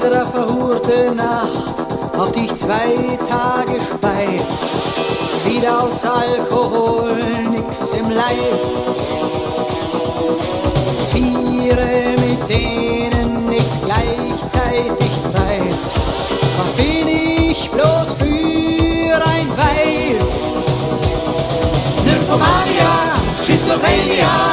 wieder eine verhurte Nacht, auf die ich 2 Tage spei. Wieder aus Alkohol, nix im Leib. 4, mit denen nix gleichzeitig treib. Was bin ich bloß für ein Weib? Nymphomania, Schizophrenia,